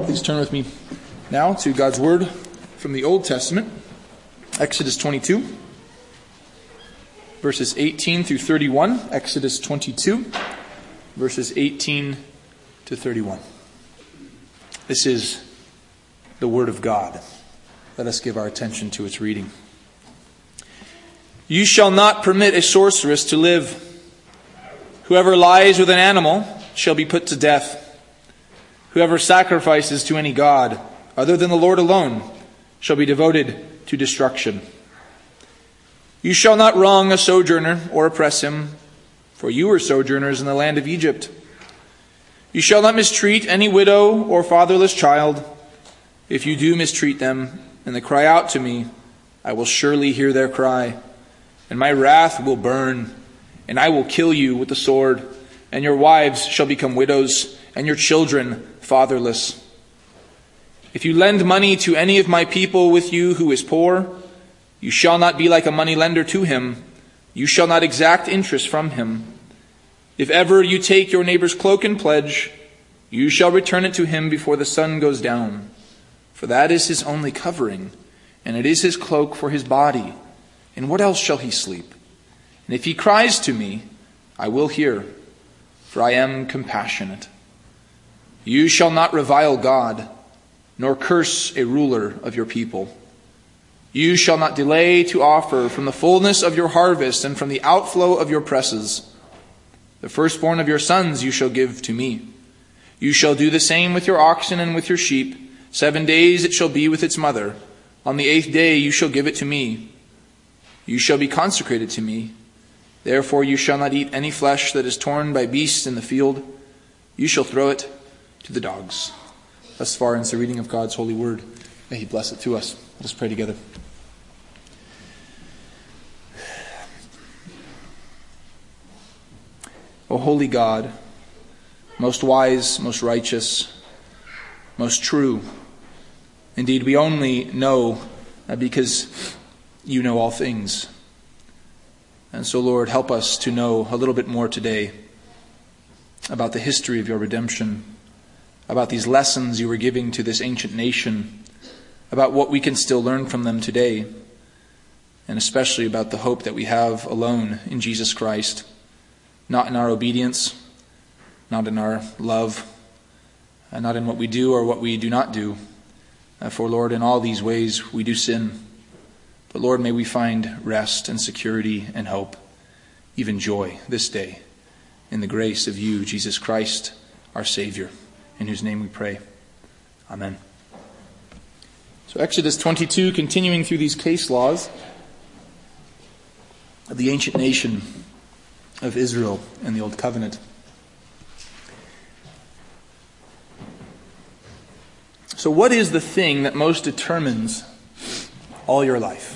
Please turn with me now to God's Word from the Old Testament, Exodus 22, verses 18 through 31. Exodus 22, verses 18 to 31. This is the Word of God. Let us give our attention to its reading. You shall not permit a sorceress to live. Whoever lies with an animal shall be put to death. Whoever sacrifices to any god other than the Lord alone shall be devoted to destruction. You shall not wrong a sojourner or oppress him, for you were sojourners in the land of Egypt. You shall not mistreat any widow or fatherless child. If you do mistreat them, and they cry out to me, I will surely hear their cry, and my wrath will burn, and I will kill you with the sword, and your wives shall become widows, and your children fatherless. If you lend money to any of my people with you who is poor, you shall not be like a money lender to him. You shall not exact interest from him. If ever you take your neighbor's cloak in pledge, you shall return it to him before the sun goes down. For that is his only covering, and it is his cloak for his body. And what else shall he sleep? And if he cries to me, I will hear, for I am compassionate. You shall not revile God, nor curse a ruler of your people. You shall not delay to offer from the fullness of your harvest and from the outflow of your presses. The firstborn of your sons you shall give to me. You shall do the same with your oxen and with your sheep. 7 days it shall be with its mother. On the 8th day you shall give it to me. You shall be consecrated to me. Therefore you shall not eat any flesh that is torn by beasts in the field. You shall throw it to the dogs. Thus far ends the reading of God's holy word. May he bless it to us. Let us pray together. O holy God, most wise, most righteous, most true. Indeed, we only know because you know all things. And so, Lord, help us to know a little bit more today about the history of your redemption, about these lessons you were giving to this ancient nation, about what we can still learn from them today, and especially about the hope that we have alone in Jesus Christ, not in our obedience, not in our love, and not in what we do or what we do not do. For, Lord, in all these ways we do sin. But, Lord, may we find rest and security and hope, even joy this day, in the grace of you, Jesus Christ, our Savior, in whose name we pray. Amen. So Exodus 22, continuing through these case laws of the ancient nation of Israel in the Old Covenant. So what is the thing that most determines all your life?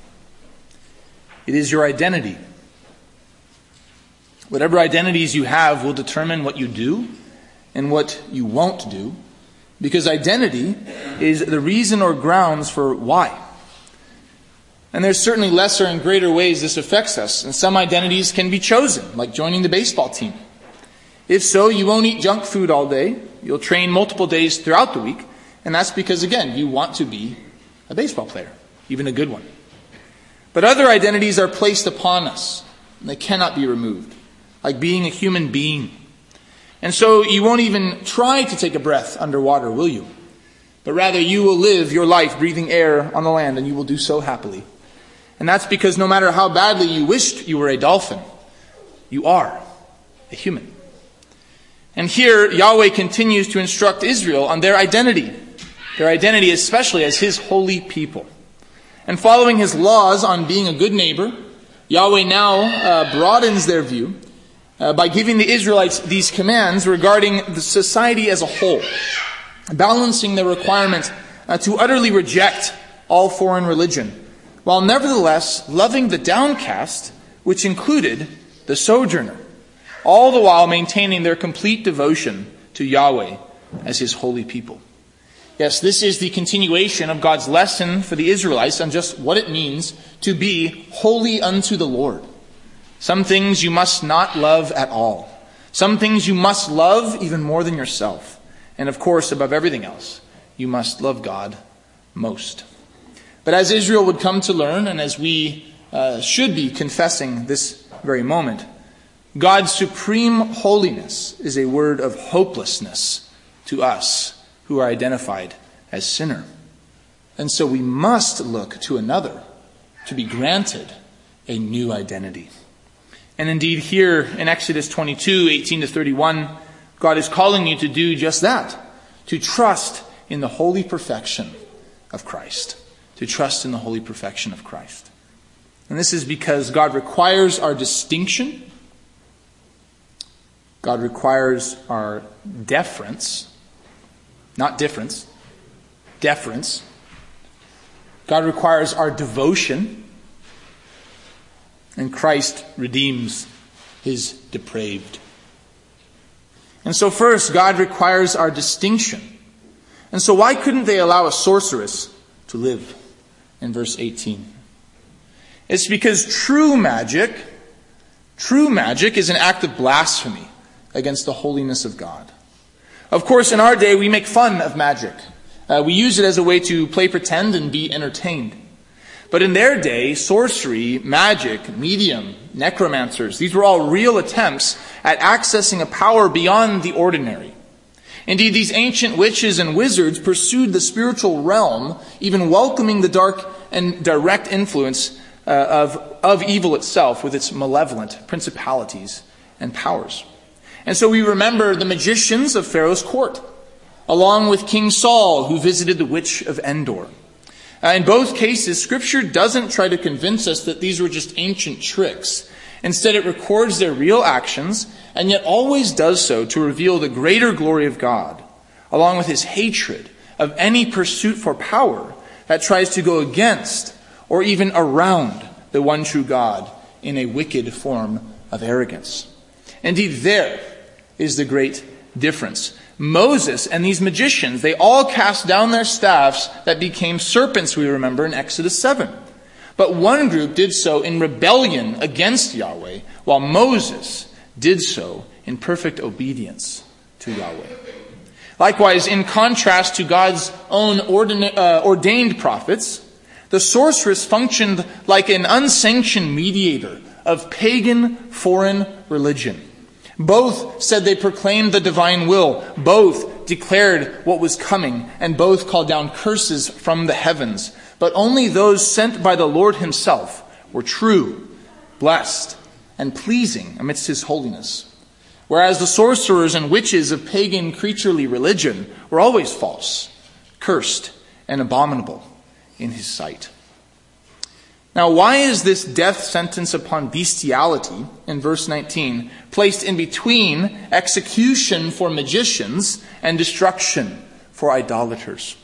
It is your identity. Whatever identities you have will determine what you do and what you won't do, because identity is the reason or grounds for why. And there's certainly lesser and greater ways this affects us, and some identities can be chosen, like joining the baseball team. If so, you won't eat junk food all day. You'll train multiple days throughout the week, and that's because, again, you want to be a baseball player, even a good one. But other identities are placed upon us, and they cannot be removed, like being a human being. And so you won't even try to take a breath underwater, will you? But rather you will live your life breathing air on the land, and you will do so happily. And that's because no matter how badly you wished you were a dolphin, you are a human. And here Yahweh continues to instruct Israel on their identity especially as his holy people. And following his laws on being a good neighbor, Yahweh now broadens their view by giving the Israelites these commands regarding the society as a whole, balancing their requirement to utterly reject all foreign religion, while nevertheless loving the downcast, which included the sojourner, all the while maintaining their complete devotion to Yahweh as his holy people. Yes, this is the continuation of God's lesson for the Israelites on just what it means to be holy unto the Lord. Some things you must not love at all. Some things you must love even more than yourself. And of course, above everything else, you must love God most. But as Israel would come to learn, and as we should be confessing this very moment, God's supreme holiness is a word of hopelessness to us who are identified as sinner. And so we must look to another to be granted a new identity. And indeed here in Exodus 22, 18 to 31, God is calling you to do just that, to trust in the holy perfection of Christ. To trust in the holy perfection of Christ. And this is because God requires our distinction. God requires our deference. Not difference. Deference. God requires our devotion. And Christ redeems his depraved. And so first, God requires our distinction. And so why couldn't they allow a sorceress to live? In verse 18. It's because true magic is an act of blasphemy against the holiness of God. Of course, in our day, we make fun of magic. We use it as a way to play pretend and be entertained. But in their day, sorcery, magic, medium, necromancers, these were all real attempts at accessing a power beyond the ordinary. Indeed, these ancient witches and wizards pursued the spiritual realm, even welcoming the dark and direct influence of evil itself with its malevolent principalities and powers. And so we remember the magicians of Pharaoh's court, along with King Saul, who visited the witch of Endor. In both cases, Scripture doesn't try to convince us that these were just ancient tricks. Instead, it records their real actions, and yet always does so to reveal the greater glory of God, along with his hatred of any pursuit for power that tries to go against or even around the one true God in a wicked form of arrogance. Indeed, there is the great difference. Moses and these magicians, they all cast down their staffs that became serpents, we remember in Exodus 7. But one group did so in rebellion against Yahweh, while Moses did so in perfect obedience to Yahweh. Likewise, in contrast to God's own ordained prophets, the sorceress functioned like an unsanctioned mediator of pagan foreign religion. Both said they proclaimed the divine will. Both declared what was coming, and both called down curses from the heavens. But only those sent by the Lord himself were true, blessed, and pleasing amidst his holiness. Whereas the sorcerers and witches of pagan creaturely religion were always false, cursed, and abominable in his sight. Now, why is this death sentence upon bestiality in verse 19 placed in between execution for magicians and destruction for idolaters?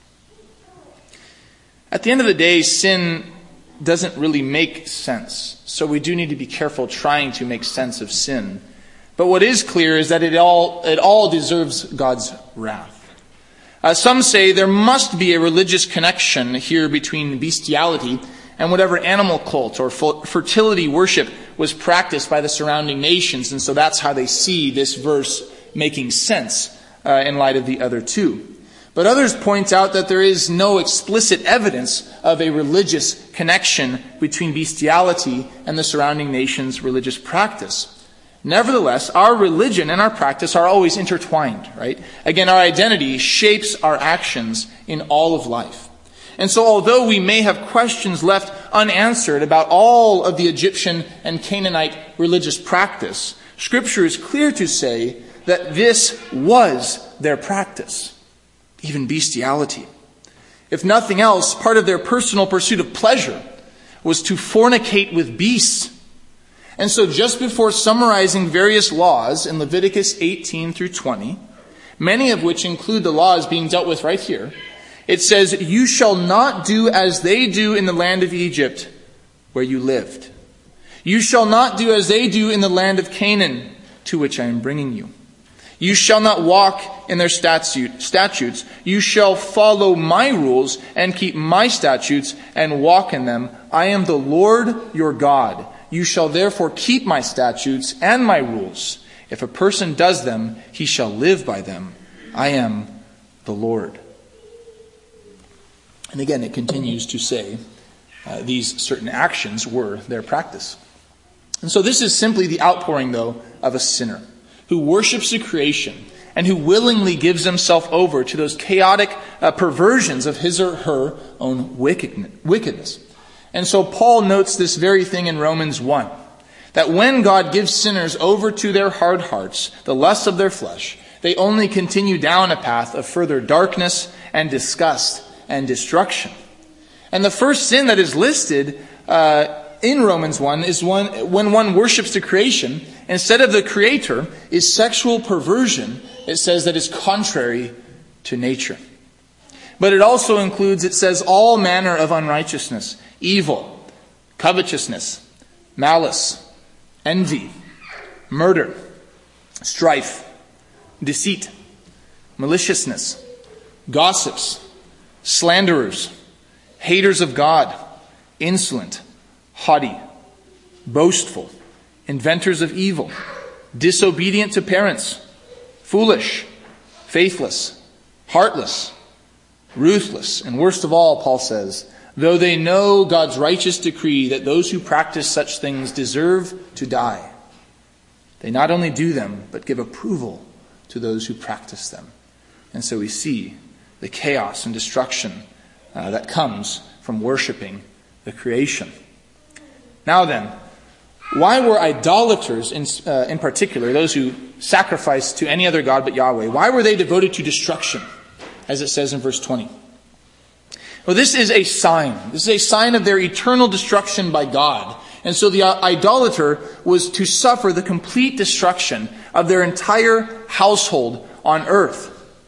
At the end of the day, sin doesn't really make sense. So we do need to be careful trying to make sense of sin. But what is clear is that it all deserves God's wrath. Some say there must be a religious connection here between bestiality and whatever animal cult or fertility worship was practiced by the surrounding nations. And so that's how they see this verse making sense in light of the other two. But others point out that there is no explicit evidence of a religious connection between bestiality and the surrounding nations' religious practice. Nevertheless, our religion and our practice are always intertwined, right? Again, our identity shapes our actions in all of life. And so although we may have questions left unanswered about all of the Egyptian and Canaanite religious practice, Scripture is clear to say that this was their practice, even bestiality. If nothing else, part of their personal pursuit of pleasure was to fornicate with beasts. And so just before summarizing various laws in Leviticus 18 through 20, many of which include the laws being dealt with right here, it says, "You shall not do as they do in the land of Egypt, where you lived. You shall not do as they do in the land of Canaan, to which I am bringing you. You shall not walk in their statutes. You shall follow my rules and keep my statutes and walk in them. I am the Lord your God. You shall therefore keep my statutes and my rules. If a person does them, he shall live by them. I am the Lord. And again, it continues to say these certain actions were their practice. And so this is simply the outpouring, though, of a sinner who worships the creation and who willingly gives himself over to those chaotic perversions of his or her own wickedness. And so Paul notes this very thing in Romans 1, that when God gives sinners over to their hard hearts, the lusts of their flesh, they only continue down a path of further darkness and disgust and destruction. And the first sin that is listed in Romans 1 is when one worships the creation, instead of the Creator, is sexual perversion, it says, that is contrary to nature. But it also includes, it says, all manner of unrighteousness, evil, covetousness, malice, envy, murder, strife, deceit, maliciousness, gossips, slanderers, haters of God, insolent, haughty, boastful, inventors of evil, disobedient to parents, foolish, faithless, heartless, ruthless, and worst of all, Paul says, though they know God's righteous decree that those who practice such things deserve to die, they not only do them, but give approval to those who practice them. And so we see the chaos and destruction that comes from worshiping the creation. Now then, why were idolaters, in particular, those who sacrifice to any other god but Yahweh, why were they devoted to destruction, as it says in verse 20? Well, this is a sign. This is a sign of their eternal destruction by God. And so the idolater was to suffer the complete destruction of their entire household on earth.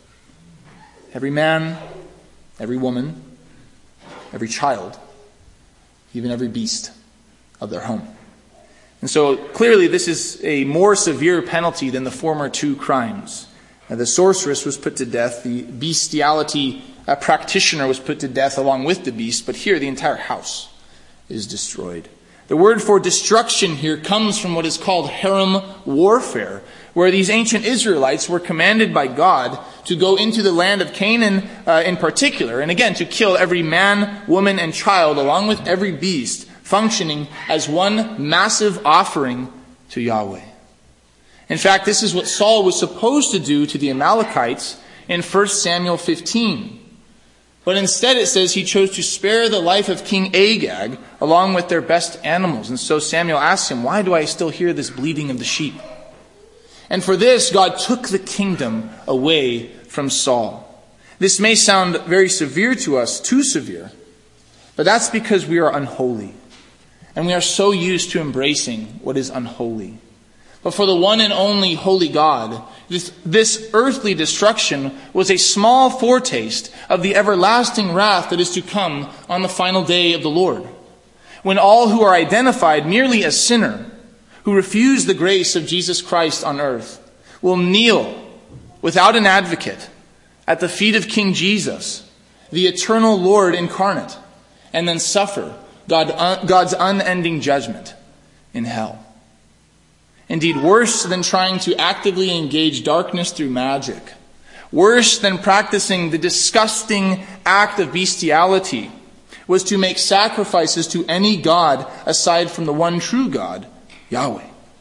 Every man, every woman, every child, even every beast of their home. And so clearly this is a more severe penalty than the former two crimes. The sorceress was put to death. The bestiality practitioner was put to death along with the beast. But here the entire house is destroyed. The word for destruction here comes from what is called harem warfare, where these ancient Israelites were commanded by God to go into the land of Canaan in particular, and again to kill every man, woman, and child along with every beast, functioning as one massive offering to Yahweh. In fact, this is what Saul was supposed to do to the Amalekites in 1 Samuel 15. But instead it says he chose to spare the life of King Agag along with their best animals. And so Samuel asks him, why do I still hear this bleating of the sheep? And for this, God took the kingdom away from Saul. This may sound very severe to us, too severe, but that's because we are unholy. And we are so used to embracing what is unholy. But for the one and only holy God, this earthly destruction was a small foretaste of the everlasting wrath that is to come on the final day of the Lord, when all who are identified merely as sinner, who refuse the grace of Jesus Christ on earth, will kneel without an advocate at the feet of King Jesus, the eternal Lord incarnate, and then suffer God's unending judgment in hell. Indeed, worse than trying to actively engage darkness through magic, worse than practicing the disgusting act of bestiality, was to make sacrifices to any god aside from the one true God, Yahweh.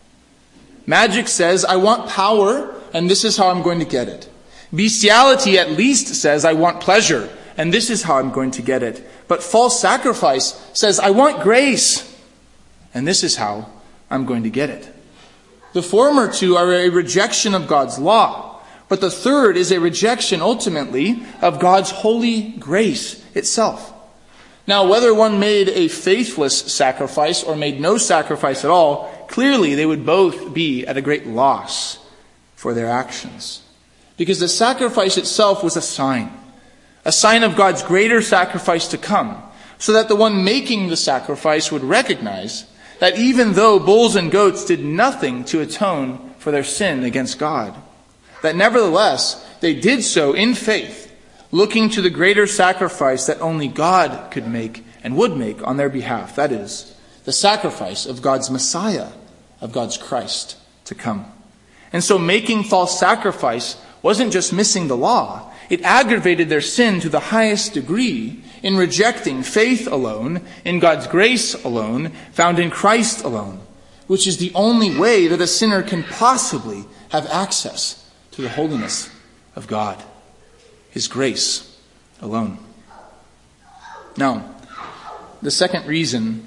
Magic says, I want power, and this is how I'm going to get it. Bestiality at least says, I want pleasure, and this is how I'm going to get it. But false sacrifice says, I want grace, and this is how I'm going to get it. The former two are a rejection of God's law, but the third is a rejection, ultimately, of God's holy grace itself. Now, whether one made a faithless sacrifice or made no sacrifice at all, clearly they would both be at a great loss for their actions. Because the sacrifice itself was a sign of God's greater sacrifice to come, so that the one making the sacrifice would recognize that even though bulls and goats did nothing to atone for their sin against God, that nevertheless they did so in faith, looking to the greater sacrifice that only God could make and would make on their behalf. That is, the sacrifice of God's Messiah, of God's Christ to come. And so making false sacrifice wasn't just missing the law. It aggravated their sin to the highest degree in rejecting faith alone, in God's grace alone, found in Christ alone, which is the only way that a sinner can possibly have access to the holiness of God. His grace alone. Now, the second reason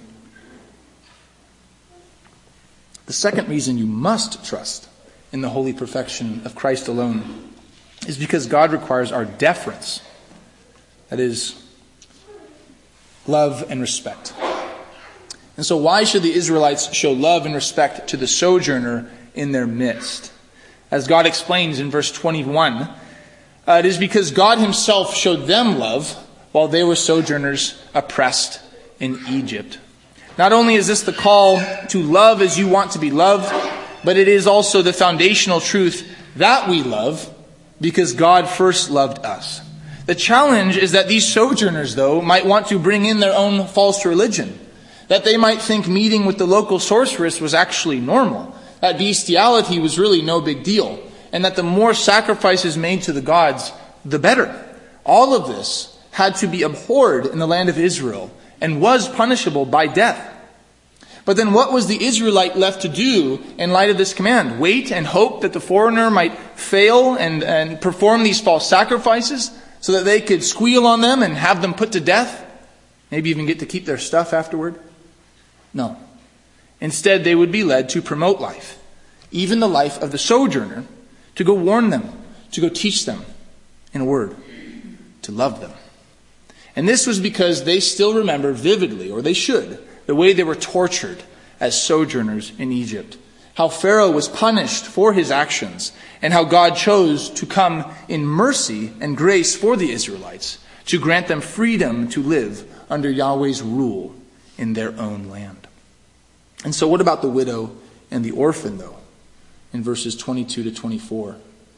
you must trust in the holy perfection of Christ alone is because God requires our deference. That is, love and respect. And so why should the Israelites show love and respect to the sojourner in their midst? As God explains in verse 21, it is because God himself showed them love while they were sojourners oppressed in Egypt. Not only is this the call to love as you want to be loved, but it is also the foundational truth that we love because God first loved us. The challenge is that these sojourners, though, might want to bring in their own false religion. That they might think meeting with the local sorceress was actually normal. That bestiality was really no big deal. And that the more sacrifices made to the gods, the better. All of this had to be abhorred in the land of Israel and was punishable by death. But then what was the Israelite left to do in light of this command? Wait and hope that the foreigner might fail and perform these false sacrifices so that they could squeal on them and have them put to death? Maybe even get to keep their stuff afterward? No. Instead, they would be led to promote life, even the life of the sojourner, to go warn them, to go teach them, in a word, to love them. And this was because they still remember vividly, or they should, the way they were tortured as sojourners in Egypt. How Pharaoh was punished for his actions, and how God chose to come in mercy and grace for the Israelites, to grant them freedom to live under Yahweh's rule in their own land. And so what about the widow and the orphan, though, in verses 22 to 24?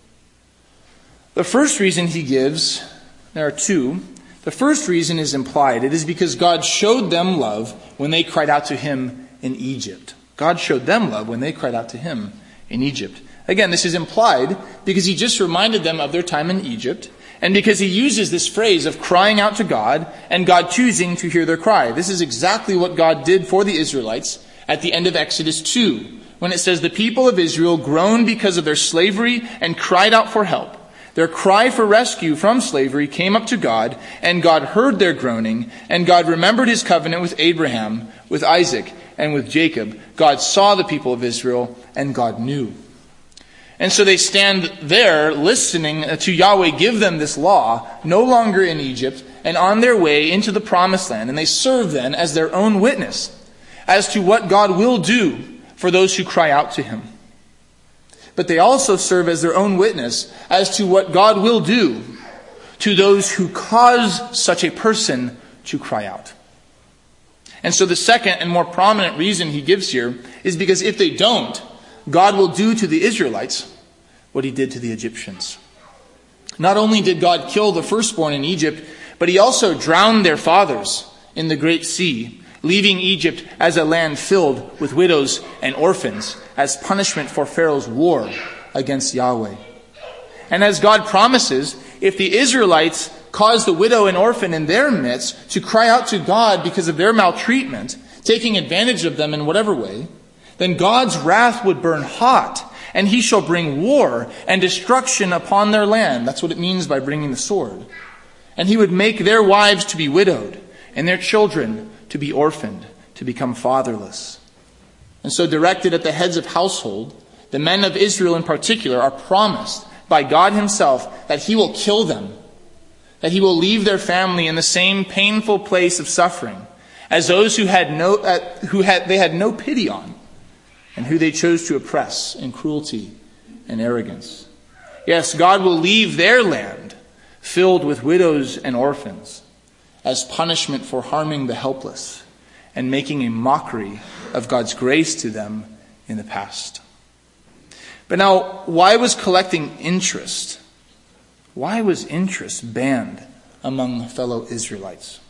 The first reason he gives, there are two. The first reason is implied. It is because God showed them love when they cried out to him in Egypt. God showed them love when they cried out to him in Egypt. Again, this is implied because he just reminded them of their time in Egypt, and because he uses this phrase of crying out to God and God choosing to hear their cry. This is exactly what God did for the Israelites at the end of Exodus 2, when it says, the people of Israel groaned because of their slavery and cried out for help. Their cry for rescue from slavery came up to God, and God heard their groaning, and God remembered his covenant with Abraham, with Isaac, and with Jacob. God saw the people of Israel, and God knew. And so they stand there listening to Yahweh give them this law, no longer in Egypt, and on their way into the promised land. And they serve then as their own witness as to what God will do for those who cry out to him. But they also serve as their own witness as to what God will do to those who cause such a person to cry out. And so the second and more prominent reason he gives here is because if they don't, God will do to the Israelites what he did to the Egyptians. Not only did God kill the firstborn in Egypt, but he also drowned their fathers in the great sea, leaving Egypt as a land filled with widows and orphans as punishment for Pharaoh's war against Yahweh. And as God promises, if the Israelites cause the widow and orphan in their midst to cry out to God because of their maltreatment, taking advantage of them in whatever way, then God's wrath would burn hot, and he shall bring war and destruction upon their land. That's what it means by bringing the sword. And he would make their wives to be widowed, and their children to be orphaned, to become fatherless. And so directed at the heads of household, the men of Israel in particular are promised by God himself that he will kill them, that he will leave their family in the same painful place of suffering as those who they had no pity on, and who they chose to oppress in cruelty and arrogance. Yes, God will leave their land filled with widows and orphans as punishment for harming the helpless and making a mockery of God's grace to them in the past. But now, why was collecting interest? Why was interest banned among fellow Israelites?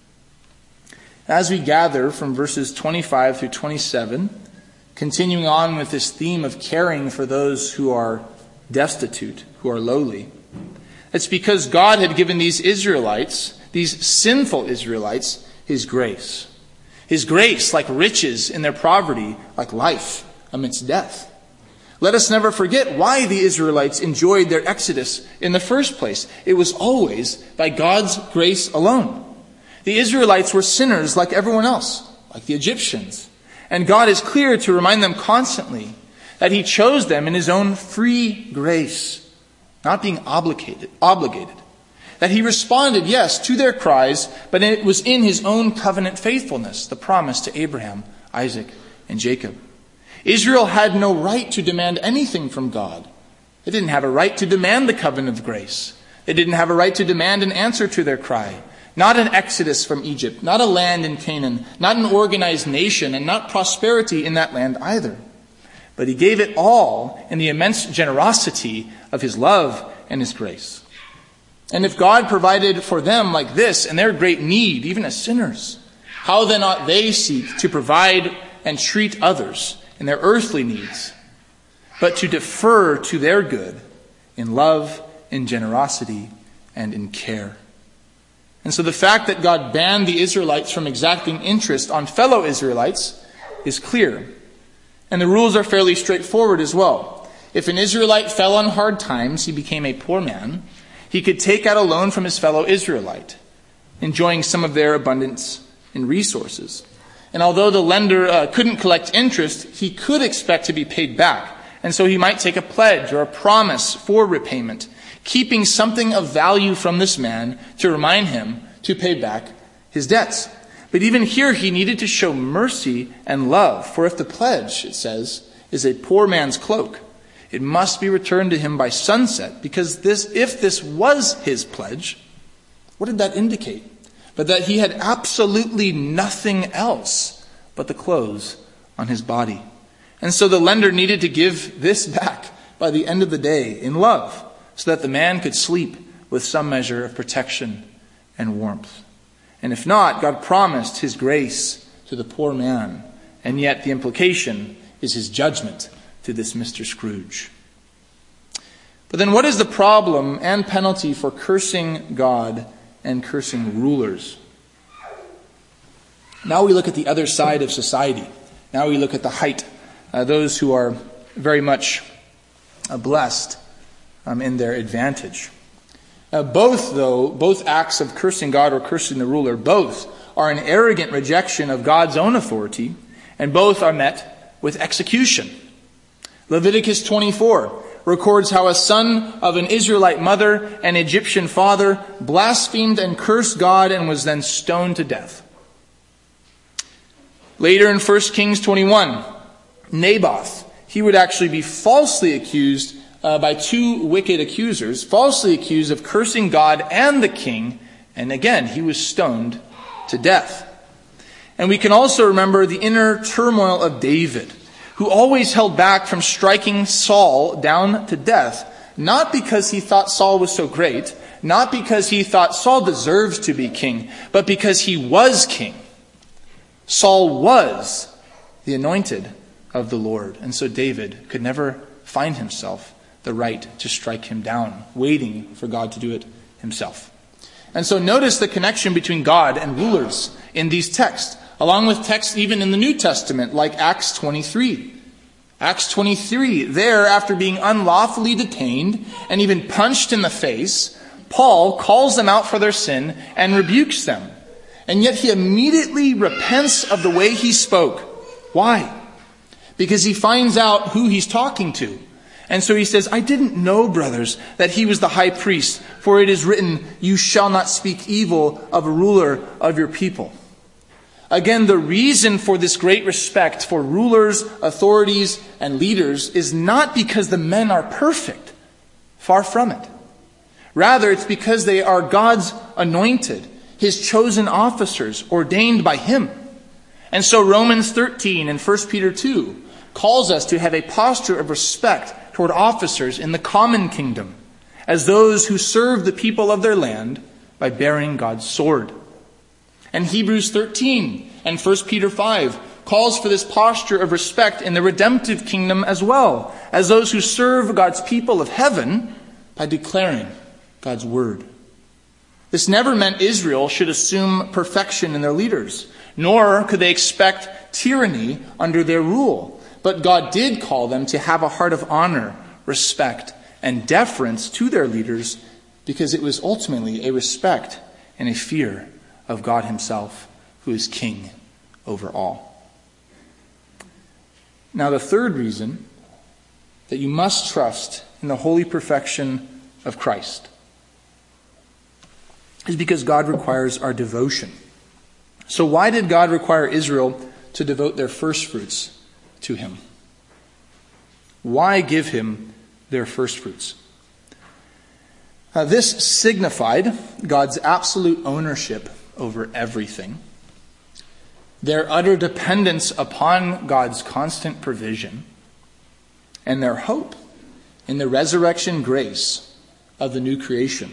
As we gather from verses 25 through 27, continuing on with this theme of caring for those who are destitute, who are lowly. It's because God had given these Israelites, these sinful Israelites, His grace. His grace like riches in their poverty, like life amidst death. Let us never forget why the Israelites enjoyed their exodus in the first place. It was always by God's grace alone. The Israelites were sinners like everyone else, like the Egyptians. And God is clear to remind them constantly that He chose them in His own free grace, not being obligated. That He responded, yes, to their cries, but it was in His own covenant faithfulness, the promise to Abraham, Isaac, and Jacob. Israel had no right to demand anything from God. They didn't have a right to demand the covenant of grace. They didn't have a right to demand an answer to their cry. Not an exodus from Egypt, not a land in Canaan, not an organized nation, and not prosperity in that land either. But He gave it all in the immense generosity of His love and His grace. And if God provided for them like this in their great need, even as sinners, how then ought they seek to provide and treat others in their earthly needs, but to defer to their good in love, in generosity, and in care? And so the fact that God banned the Israelites from exacting interest on fellow Israelites is clear. And the rules are fairly straightforward as well. If an Israelite fell on hard times, he became a poor man, he could take out a loan from his fellow Israelite, enjoying some of their abundance in resources. And although the lender couldn't collect interest, he could expect to be paid back. And so he might take a pledge or a promise for repayment, keeping something of value from this man to remind him to pay back his debts. But even here he needed to show mercy and love. For if the pledge, it says, is a poor man's cloak, it must be returned to him by sunset. Because if this was his pledge, what did that indicate? But that he had absolutely nothing else but the clothes on his body. And so the lender needed to give this back by the end of the day in love, so that the man could sleep with some measure of protection and warmth. And if not, God promised His grace to the poor man, and yet the implication is His judgment to this Mr. Scrooge. But then what is the problem and penalty for cursing God and cursing rulers? Now we look at the other side of society. Now we look at the height, those who are very much blessed in their advantage. Both acts of cursing God or cursing the ruler, both are an arrogant rejection of God's own authority, and both are met with execution. Leviticus 24 records how a son of an Israelite mother and Egyptian father blasphemed and cursed God and was then stoned to death. Later in 1 Kings 21, Naboth, he would actually be falsely accused by two wicked accusers, falsely accused of cursing God and the king, and again, he was stoned to death. And we can also remember the inner turmoil of David, who always held back from striking Saul down to death, not because he thought Saul was so great, not because he thought Saul deserves to be king, but because he was king. Saul was the anointed of the Lord, and so David could never find himself the right to strike him down, waiting for God to do it himself. And so notice the connection between God and rulers in these texts, along with texts even in the New Testament, like Acts 23. Acts 23, there, after being unlawfully detained and even punched in the face, Paul calls them out for their sin and rebukes them. And yet he immediately repents of the way he spoke. Why? Because he finds out who he's talking to. And so he says, I didn't know, brothers, that he was the high priest, for it is written, you shall not speak evil of a ruler of your people. Again, the reason for this great respect for rulers, authorities, and leaders is not because the men are perfect. Far from it. Rather, it's because they are God's anointed, His chosen officers, ordained by Him. And so Romans 13 and 1 Peter 2 calls us to have a posture of respect toward officers in the common kingdom, as those who serve the people of their land by bearing God's sword. And Hebrews 13 and 1 Peter 5 calls for this posture of respect in the redemptive kingdom as well, as those who serve God's people of heaven by declaring God's word. This never meant Israel should assume perfection in their leaders, nor could they expect tyranny under their rule. But God did call them to have a heart of honor, respect, and deference to their leaders, because it was ultimately a respect and a fear of God himself, who is king over all. Now, the third reason that you must trust in the holy perfection of Christ is because God requires our devotion. So why did God require Israel to devote their first fruits to him? Why give him their first fruits? This signified God's absolute ownership over everything, their utter dependence upon God's constant provision, and their hope in the resurrection grace of the new creation.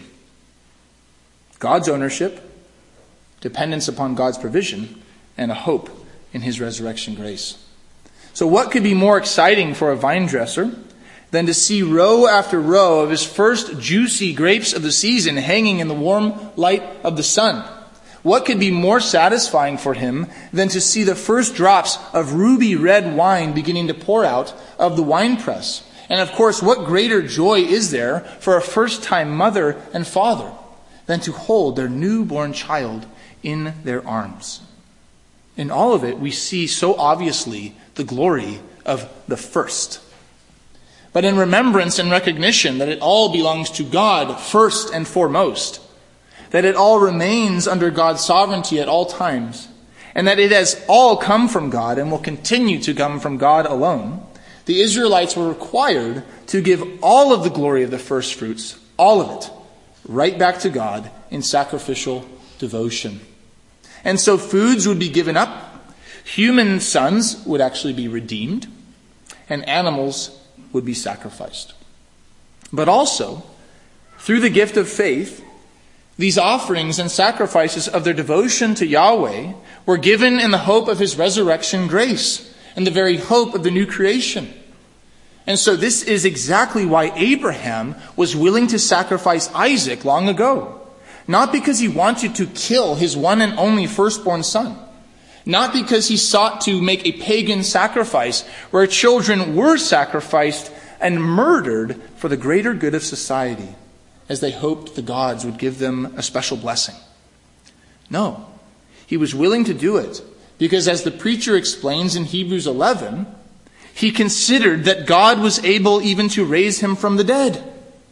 God's ownership, dependence upon God's provision, and a hope in his resurrection grace. So what could be more exciting for a vine dresser than to see row after row of his first juicy grapes of the season hanging in the warm light of the sun? What could be more satisfying for him than to see the first drops of ruby red wine beginning to pour out of the winepress? And of course, what greater joy is there for a first-time mother and father than to hold their newborn child in their arms? In all of it, we see so obviously the glory of the first. But in remembrance and recognition that it all belongs to God first and foremost, that it all remains under God's sovereignty at all times, and that it has all come from God and will continue to come from God alone, the Israelites were required to give all of the glory of the first fruits, all of it, right back to God in sacrificial devotion. And so foods would be given up, human sons would actually be redeemed, and animals would be sacrificed. But also, through the gift of faith, these offerings and sacrifices of their devotion to Yahweh were given in the hope of his resurrection grace and the very hope of the new creation. And so this is exactly why Abraham was willing to sacrifice Isaac long ago. Not because he wanted to kill his one and only firstborn son. Not because he sought to make a pagan sacrifice where children were sacrificed and murdered for the greater good of society, as they hoped the gods would give them a special blessing. No, he was willing to do it because, as the preacher explains in Hebrews 11, he considered that God was able even to raise him from the dead.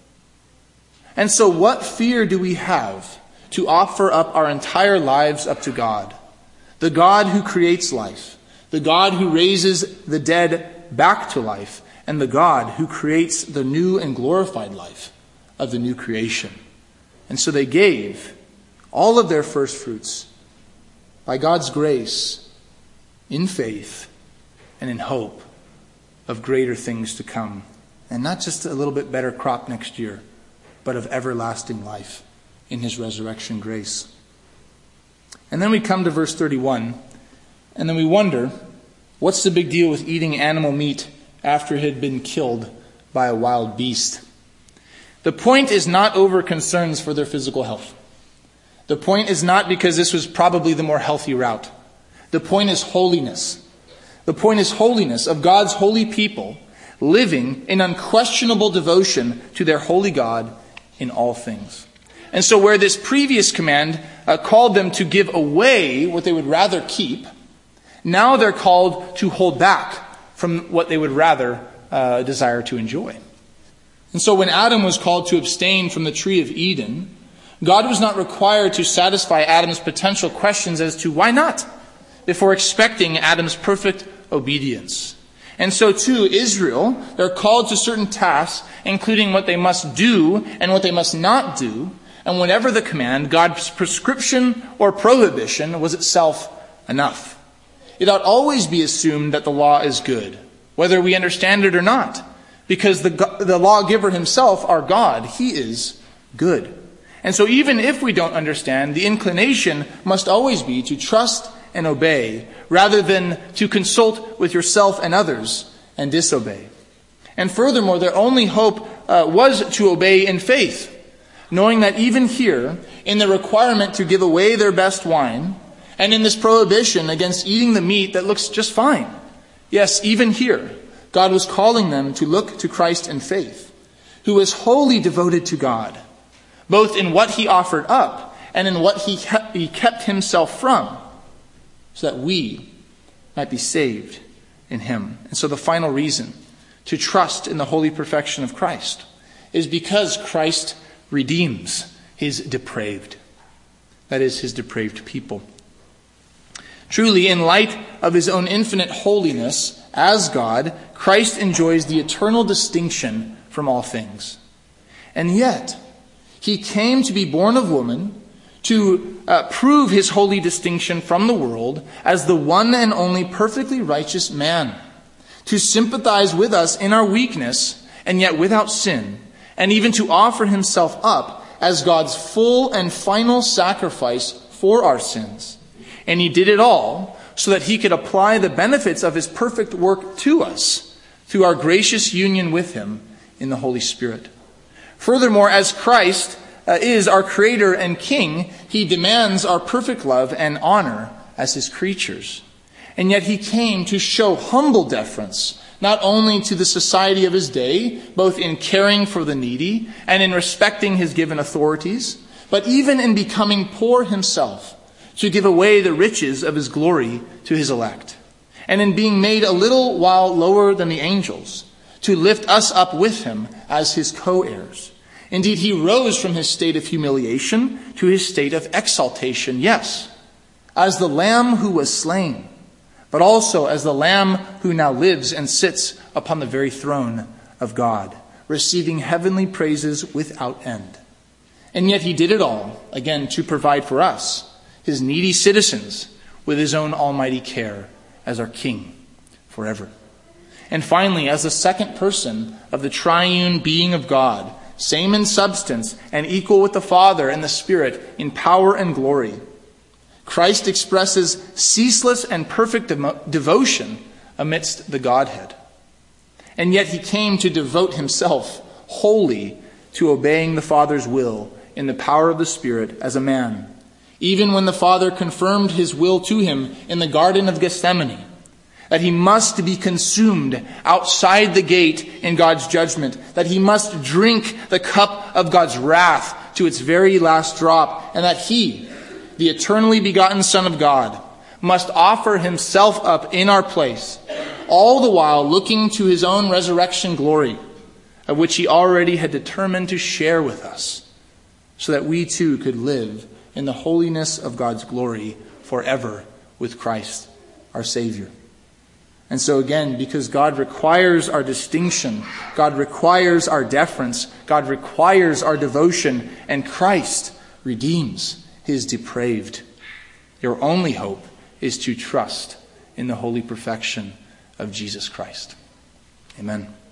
And so what fear do we have to offer up our entire lives up to God? The God who creates life, the God who raises the dead back to life, and the God who creates the new and glorified life of the new creation. And so they gave all of their first fruits by God's grace, in faith, and in hope of greater things to come. And not just a little bit better crop next year, but of everlasting life in his resurrection grace. And then we come to verse 31, and then we wonder, what's the big deal with eating animal meat after it had been killed by a wild beast? The point is not over concerns for their physical health. The point is not because this was probably the more healthy route. The point is holiness. The point is holiness of God's holy people living in unquestionable devotion to their holy God in all things. And so where this previous command called them to give away what they would rather keep, now they're called to hold back from what they would rather desire to enjoy. And so when Adam was called to abstain from the tree of Eden, God was not required to satisfy Adam's potential questions as to why not, before expecting Adam's perfect obedience. And so too, Israel, they're called to certain tasks, including what they must do and what they must not do. And whatever the command, God's prescription or prohibition was itself enough. It ought always be assumed that the law is good, whether we understand it or not, because the lawgiver himself, our God, he is good. And so even if we don't understand, the inclination must always be to trust and obey, rather than to consult with yourself and others and disobey. And furthermore, their only hope was to obey in faith, knowing that even here, in the requirement to give away their best wine, and in this prohibition against eating the meat that looks just fine, yes, even here, God was calling them to look to Christ in faith, who was wholly devoted to God, both in what he offered up and in what he kept himself from, so that we might be saved in him. And so the final reason to trust in the holy perfection of Christ is because Christ redeems his depraved, that is, his depraved people. Truly, in light of his own infinite holiness as God, Christ enjoys the eternal distinction from all things. And yet, he came to be born of woman to prove his holy distinction from the world as the one and only perfectly righteous man, to sympathize with us in our weakness and yet without sin, and even to offer himself up as God's full and final sacrifice for our sins. And he did it all so that he could apply the benefits of his perfect work to us through our gracious union with him in the Holy Spirit. Furthermore, as Christ is our Creator and King, he demands our perfect love and honor as his creatures. And yet he came to show humble deference, not only to the society of his day, both in caring for the needy and in respecting his given authorities, but even in becoming poor himself, to give away the riches of his glory to his elect, and in being made a little while lower than the angels, to lift us up with him as his co-heirs. Indeed, he rose from his state of humiliation to his state of exaltation, yes, as the Lamb who was slain, but also as the Lamb who now lives and sits upon the very throne of God, receiving heavenly praises without end. And yet he did it all, again, to provide for us, his needy citizens, with his own almighty care as our King forever. And finally, as the second person of the triune being of God, same in substance and equal with the Father and the Spirit in power and glory, Christ expresses ceaseless and perfect devotion amidst the Godhead. And yet he came to devote himself wholly to obeying the Father's will in the power of the Spirit as a man, even when the Father confirmed his will to him in the Garden of Gethsemane, that he must be consumed outside the gate in God's judgment, that he must drink the cup of God's wrath to its very last drop, and that he, the eternally begotten Son of God, must offer himself up in our place, all the while looking to his own resurrection glory, of which he already had determined to share with us, so that we too could live in the holiness of God's glory forever with Christ, our Savior. And so again, because God requires our distinction, God requires our deference, God requires our devotion, and Christ redeems his depraved, your only hope is to trust in the holy perfection of Jesus Christ. Amen.